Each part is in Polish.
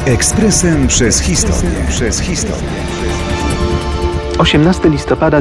Ekspresem przez historię. 18 listopada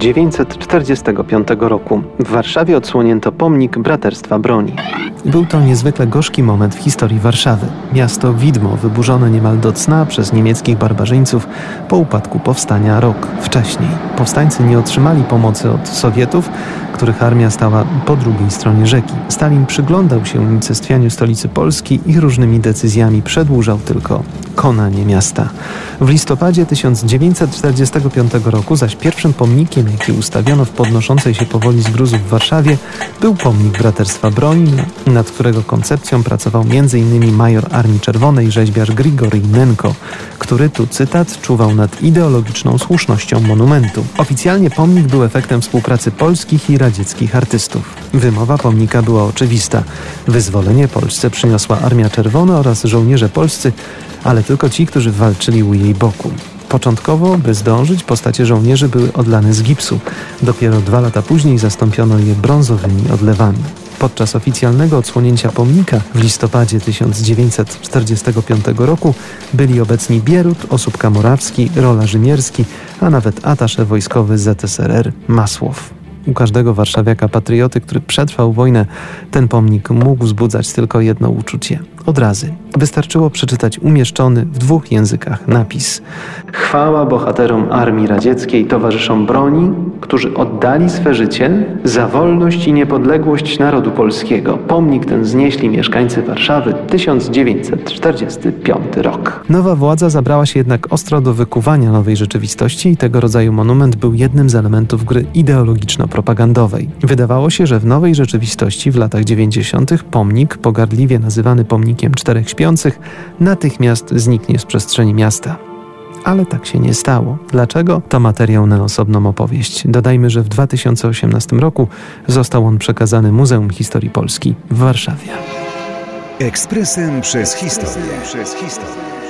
1945 roku w Warszawie odsłonięto pomnik Braterstwa Broni. Był to niezwykle gorzki moment w historii Warszawy. Miasto widmo wyburzone niemal do cna przez niemieckich barbarzyńców po upadku powstania rok wcześniej. Powstańcy nie otrzymali pomocy od Sowietów, których armia stała po drugiej stronie rzeki. Stalin przyglądał się unicestwianiu stolicy Polski i różnymi decyzjami przedłużał tylko konanie miasta. W listopadzie 1945 roku zaś pierwszym pomnikiem, jaki ustawiono w podnoszącej się powoli z gruzów w Warszawie, był pomnik Braterstwa Broni, nad którego koncepcją pracował m.in. major Armii Czerwonej rzeźbiarz Grigoryj Nenko, który, tu cytat, czuwał nad ideologiczną słusznością monumentu. Oficjalnie pomnik był efektem współpracy polskich i radzieckich artystów. Wymowa pomnika była oczywista. Wyzwolenie Polsce przyniosła Armia Czerwona oraz żołnierze polscy, ale tylko ci, którzy walczyli u jej boku. Początkowo, by zdążyć, postacie żołnierzy były odlane z gipsu. Dopiero 2 lata później zastąpiono je brązowymi odlewami. Podczas oficjalnego odsłonięcia pomnika w listopadzie 1945 roku byli obecni Bierut, Osóbka-Morawski, Rola Rzymierski, a nawet atasze wojskowy ZSRR Masłow. U każdego warszawiaka patrioty, który przetrwał wojnę, ten pomnik mógł wzbudzać tylko jedno uczucie – odrazy. Wystarczyło przeczytać umieszczony w 2 językach napis: Chwała bohaterom Armii Radzieckiej, towarzyszom broni, którzy oddali swe życie za wolność i niepodległość narodu polskiego. Pomnik ten znieśli mieszkańcy Warszawy 1945 rok. Nowa władza zabrała się jednak ostro do wykuwania nowej rzeczywistości i tego rodzaju monument był jednym z elementów gry ideologiczno-propagandowej. Wydawało się, że w nowej rzeczywistości w latach 90. pomnik, pogardliwie nazywany pomnikiem 4 śpiących, natychmiast zniknie z przestrzeni miasta. Ale tak się nie stało. Dlaczego? To materiał na osobną opowieść. Dodajmy, że w 2018 roku został on przekazany Muzeum Historii Polski w Warszawie. Ekspresem przez historię.